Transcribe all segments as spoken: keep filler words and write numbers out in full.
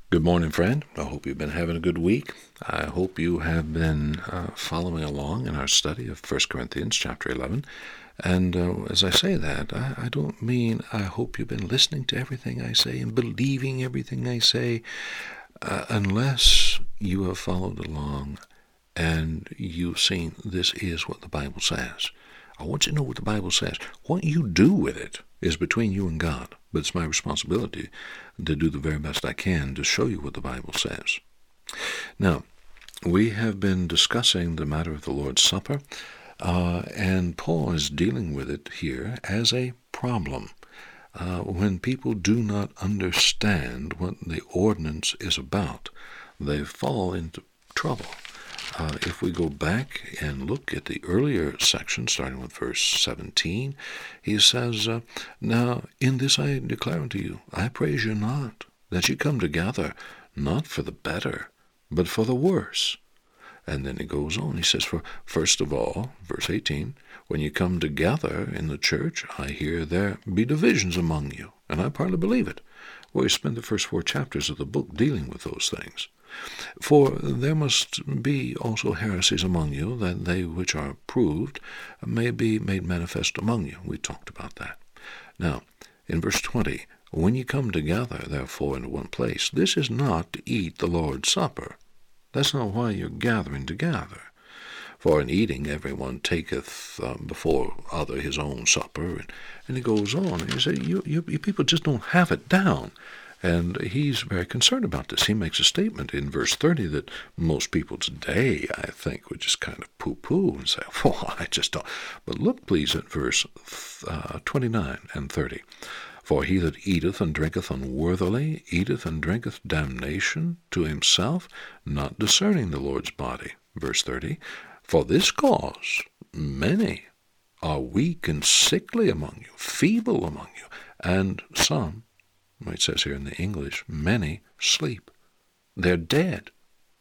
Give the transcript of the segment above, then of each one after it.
Good morning, friend. I hope you've been having a good week. I hope you have been uh, following along in our study of First Corinthians chapter eleven. And uh, as I say that, I, I don't mean I hope you've been listening to everything I say and believing everything I say, uh, unless you have followed along and you've seen this is what the Bible says. I want you to know what the Bible says. What you do with it is between you and God, but it's my responsibility to do the very best I can to show you what the Bible says. Now, we have been discussing the matter of the Lord's Supper, uh, and Paul is dealing with it here as a problem. Uh, when people do not understand what the ordinance is about, they fall into trouble. Uh, if we go back and look at the earlier section, starting with verse seventeen, he says, uh, Now in this I declare unto you, I praise you not, that ye come together, not for the better, but for the worse. And then he goes on, he says, For first of all, verse eighteen, when you come together in the church, I hear there be divisions among you, and I partly believe it. Well, we spend the first four chapters of the book dealing with those things. For there must be also heresies among you, that they which are proved may be made manifest among you. We talked about that. Now, in verse twenty, when ye come together, therefore, into one place, this is not to eat the Lord's Supper. That's not why you're gathering together. For in eating every one taketh um, before other his own supper. And, and he goes on, and he says, you, you, you people just don't have it down. And he's very concerned about this. He makes a statement in verse thirty that most people today, I think, would just kind of poo-poo and say, well, I just don't. But look, please, at verse uh, twenty-nine and thirty. For he that eateth and drinketh unworthily eateth and drinketh damnation to himself, not discerning the Lord's body. Verse thirty. For this cause many are weak and sickly among you, feeble among you, and some, it says here in the English, many sleep. They're dead.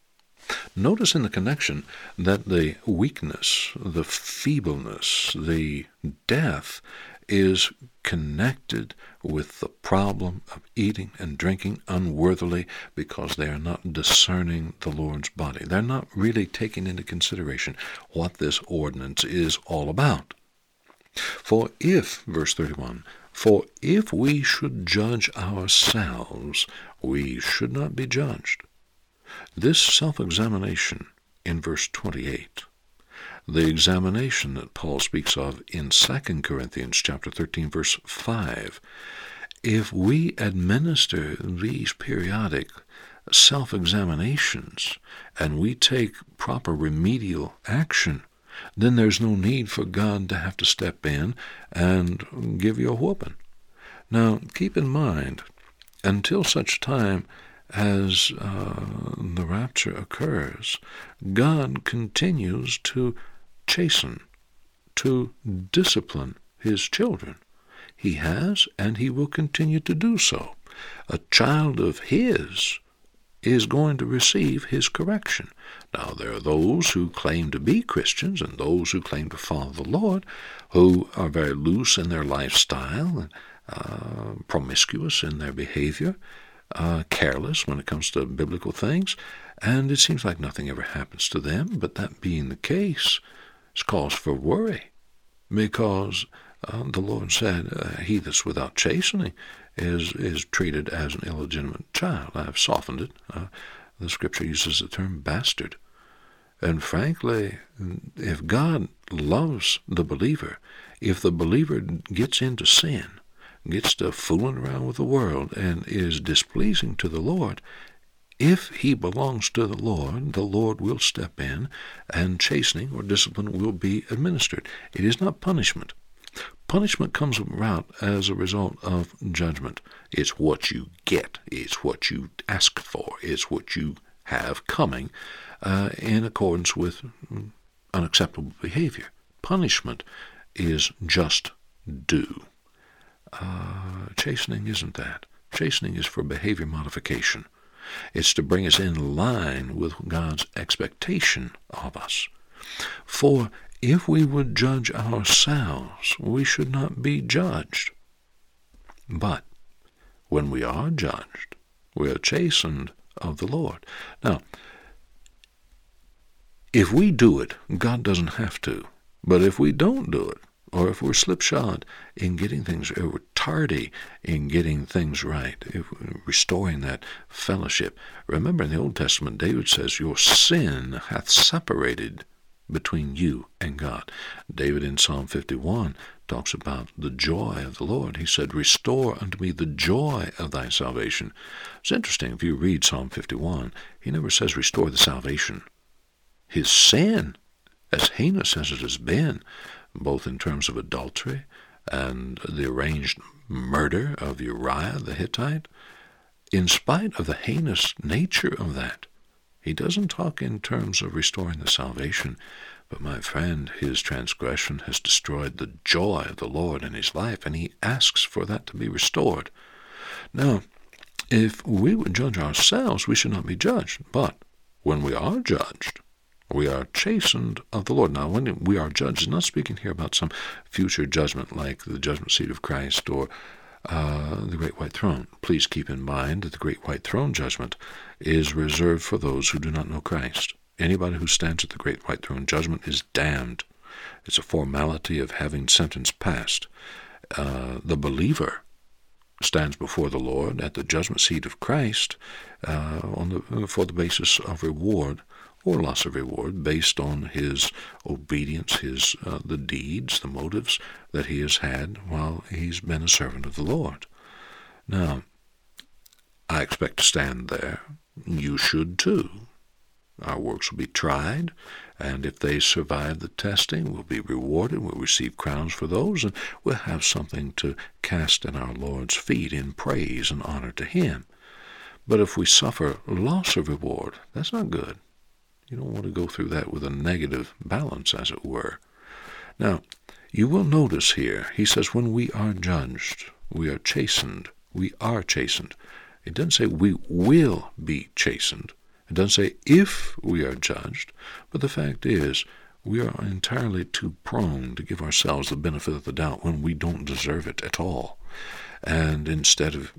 Notice in the connection that the weakness, the feebleness, the death is connected with the problem of eating and drinking unworthily because they are not discerning the Lord's body. They're not really taking into consideration what this ordinance is all about. For if, verse thirty-one, For if we should judge ourselves, we should not be judged. This self-examination in verse twenty-eight, the examination that Paul speaks of in Second Corinthians chapter thirteen, verse five, if we administer these periodic self-examinations and we take proper remedial action, then there's no need for God to have to step in and give you a whooping. Now, keep in mind, until such time as uh, the rapture occurs, God continues to chasten, to discipline his children. He has, and he will continue to do so. A child of his is going to receive his correction. Now, there are those who claim to be Christians and those who claim to follow the Lord, who are very loose in their lifestyle, uh, promiscuous in their behavior, uh, careless when it comes to biblical things, and it seems like nothing ever happens to them. But that being the case, it's cause for worry, because uh, the Lord said, uh, he that's without chastening is is treated as an illegitimate child. I've softened it. Uh, the Scripture uses the term bastard. And frankly, if God loves the believer, if the believer gets into sin, gets to fooling around with the world, and is displeasing to the Lord, if he belongs to the Lord, the Lord will step in, and chastening or discipline will be administered. It is not punishment. Punishment comes about as a result of judgment. It's what you get. It's what you ask for. It's what you have coming uh, in accordance with unacceptable behavior. Punishment is just due. Uh, chastening isn't that. Chastening is for behavior modification. It's to bring us in line with God's expectation of us. For if we would judge ourselves, we should not be judged. But when we are judged, We are chastened of the Lord. Now, if we do it, God doesn't have to. But if we don't do it, or if we're slipshod in getting things, or we're tardy in getting things right, if we're restoring that fellowship. Remember in the Old Testament, David says, your sin hath separated between you and God. David in Psalm fifty-one talks about the joy of the Lord. He said, restore unto me the joy of thy salvation. It's interesting, if you read Psalm fifty-one, he never says restore the salvation. His sin, as heinous as it has been, both in terms of adultery and the arranged murder of Uriah the Hittite, in spite of the heinous nature of that, he doesn't talk in terms of restoring the salvation, but my friend, his transgression has destroyed the joy of the Lord in his life, and he asks for that to be restored. Now, if we would judge ourselves, we should not be judged, but when we are judged, we are chastened of the Lord. Now, when we are judged, I'm not speaking here about some future judgment like the judgment seat of Christ or uh, the great white throne. Please keep in mind that the great white throne judgment is reserved for those who do not know Christ. Anybody who stands at the great white throne judgment is damned. It's a formality of having sentence passed. Uh, the believer stands before the Lord at the judgment seat of Christ uh, on the, for the basis of reward or loss of reward based on his obedience, his uh, the deeds, the motives that he has had while he's been a servant of the Lord. Now, I expect to stand there. You should too. Our works will be tried, and if they survive the testing, we'll be rewarded. We'll receive crowns for those, and we'll have something to cast in our Lord's feet in praise and honor to him. But if we suffer loss of reward, that's not good. You don't want to go through that with a negative balance, as it were. Now, you will notice here, he says, when we are judged, we are chastened. We are chastened. It doesn't say we will be chastened. It doesn't say if we are judged. But the fact is, we are entirely too prone to give ourselves the benefit of the doubt when we don't deserve it at all. And instead of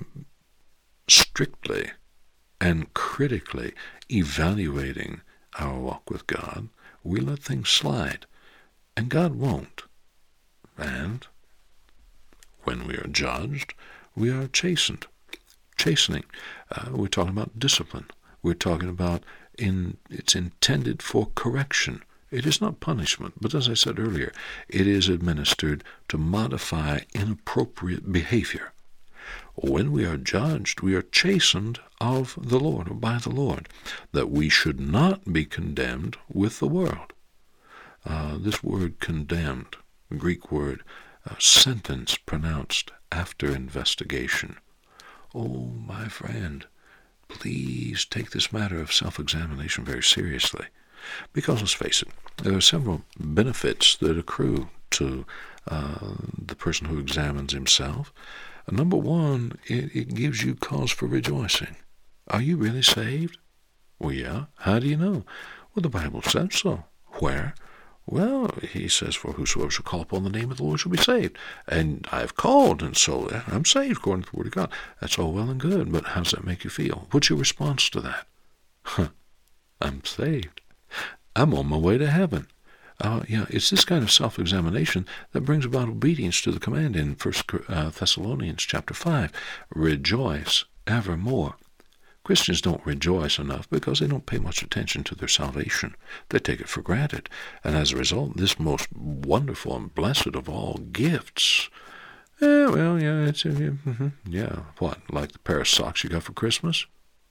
strictly and critically evaluating our walk with God, we let things slide, and God won't. And when we are judged, we are chastened. Chastening, uh, we're talking about discipline. We're talking about in it's intended for correction. It is not punishment, but as I said earlier, it is administered to modify inappropriate behavior. When we are judged, we are chastened of the Lord, or by the Lord, that we should not be condemned with the world. Uh, this word condemned, Greek word, uh, sentence pronounced after investigation. Oh, my friend, please take this matter of self-examination very seriously. Because, let's face it, there are several benefits that accrue to uh, the person who examines himself. Number one, it, it gives you cause for rejoicing. Are you really saved? Well, yeah. How do you know? Well, the Bible says so. Where? Well, he says, for whosoever shall call upon the name of the Lord shall be saved. And I've called, and so I'm saved according to the Word of God. That's all well and good, but how does that make you feel? What's your response to that? Huh, I'm saved. I'm on my way to heaven. Uh, yeah, it's this kind of self-examination that brings about obedience to the command in First Thessalonians chapter five. Rejoice evermore. Christians don't rejoice enough because they don't pay much attention to their salvation. They take it for granted. And as a result, this most wonderful and blessed of all gifts, eh, well, yeah, it's, uh, mm-hmm, yeah, what, like the pair of socks you got for Christmas?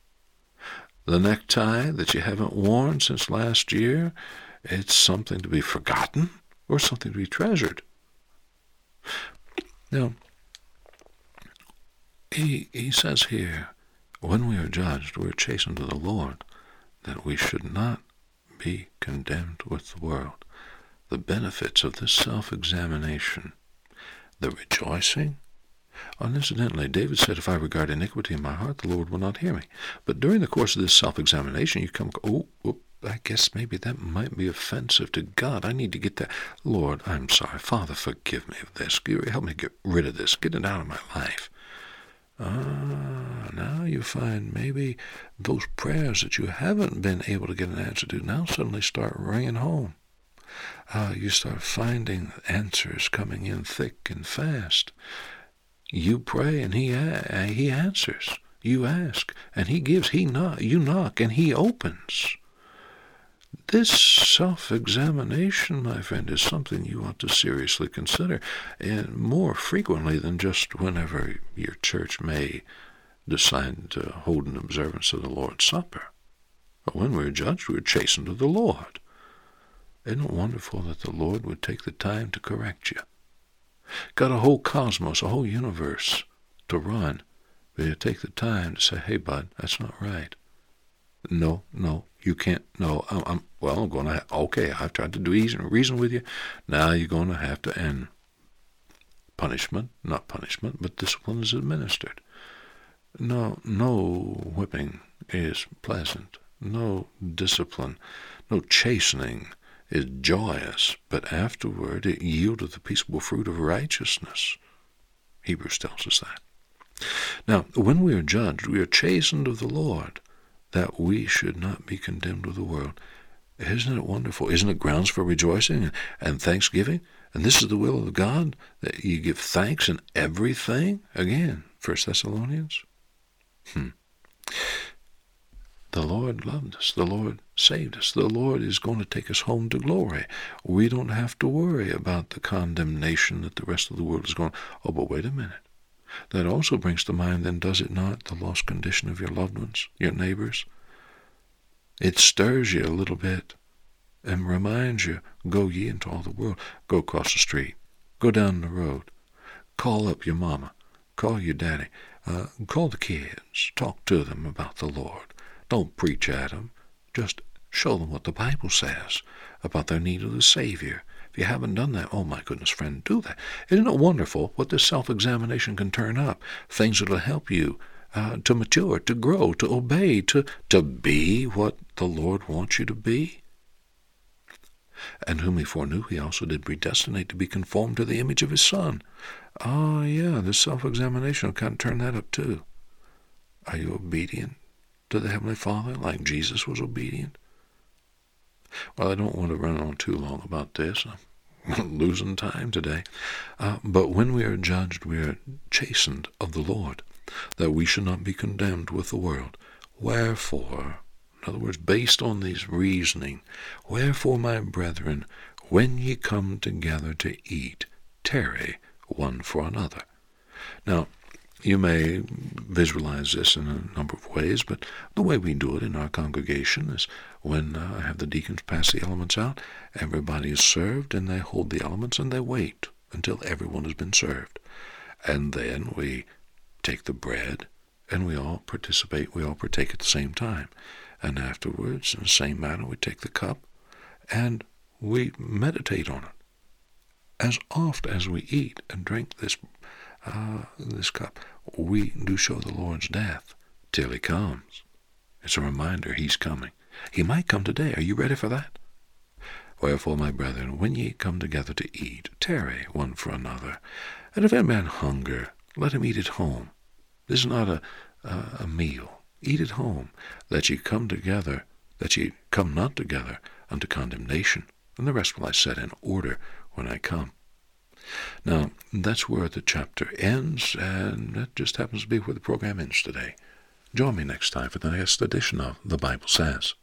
The necktie that you haven't worn since last year? It's something to be forgotten or something to be treasured. Now, he, he says here, when we are judged, we are chastened to the Lord, that we should not be condemned with the world. The benefits of this self-examination, the rejoicing. And incidentally, David said, if I regard iniquity in my heart, the Lord will not hear me. But during the course of this self-examination, you come, oh, oh, I guess maybe that might be offensive to God. I need to get that. Lord, I'm sorry. Father, forgive me of this. Help me get rid of this. Get it out of my life. Ah, now you find maybe those prayers that you haven't been able to get an answer to now suddenly start ringing home. Uh, you start finding answers coming in thick and fast. You pray and he a- he answers. You ask and he gives. He knock. You knock and he opens. This self-examination, my friend, is something you ought to seriously consider, and more frequently than just whenever your church may decide to hold an observance of the Lord's Supper. But when we're judged, we're chastened of the Lord. Isn't it wonderful that the Lord would take the time to correct you? Got a whole cosmos, a whole universe to run, but you take the time to say, hey, bud, that's not right. No, no, you can't. No, I'm, I'm well, I'm going to, okay, I've tried to do easy and reason with you. Now you're going to have to end. Punishment, not punishment, but discipline is administered. No, no whipping is pleasant. No discipline, no chastening is joyous, but afterward it yieldeth the peaceable fruit of righteousness. Hebrews tells us that. Now, when we are judged, we are chastened of the Lord, that we should not be condemned with the world. Isn't it wonderful? Isn't it grounds for rejoicing and thanksgiving? And this is the will of God, that you give thanks in everything? Again, First Thessalonians. Hmm. The Lord loved us. The Lord saved us. The Lord is going to take us home to glory. We don't have to worry about the condemnation that the rest of the world is going. Oh, but wait a minute. That also brings to mind, then, does it not, the lost condition of your loved ones, your neighbors? It stirs you a little bit and reminds you, go ye into all the world. Go across the street. Go down the road. Call up your mama. Call your daddy. Uh, call the kids. Talk to them about the Lord. Don't preach at them. Just show them what the Bible says about their need of the Savior. If you haven't done that, oh my goodness, friend, do that. Isn't it wonderful what this self-examination can turn up? Things that will help you uh, to mature, to grow, to obey, to, to be what the Lord wants you to be. And whom he foreknew, he also did predestinate to be conformed to the image of his Son. Ah, yeah, this self-examination will kind of turn that up too. Are you obedient to the Heavenly Father like Jesus was obedient? Well, I don't want to run on too long about this. I'm losing time today. Uh, but when we are judged, we are chastened of the Lord, that we should not be condemned with the world. Wherefore, in other words, based on these reasoning, wherefore, my brethren, when ye come together to eat, tarry one for another. Now, you may visualize this in a number of ways, but the way we do it in our congregation is when uh, I have the deacons pass the elements out, everybody is served, and they hold the elements, and they wait until everyone has been served. And then we take the bread, and we all participate, we all partake at the same time. And afterwards, in the same manner, we take the cup, and we meditate on it. As oft as we eat and drink this uh, this cup, we do show the Lord's death till he comes. It's a reminder he's coming. He might come today. Are you ready for that? Wherefore, my brethren, when ye come together to eat, tarry one for another. And if any man hunger, let him eat at home. This is not a, a, a meal. Eat at home, that ye come together, that ye come not together unto condemnation. And the rest will I set in order when I come. Now, that's where the chapter ends, and that just happens to be where the program ends today. Join me next time for the next edition of The Bible Says.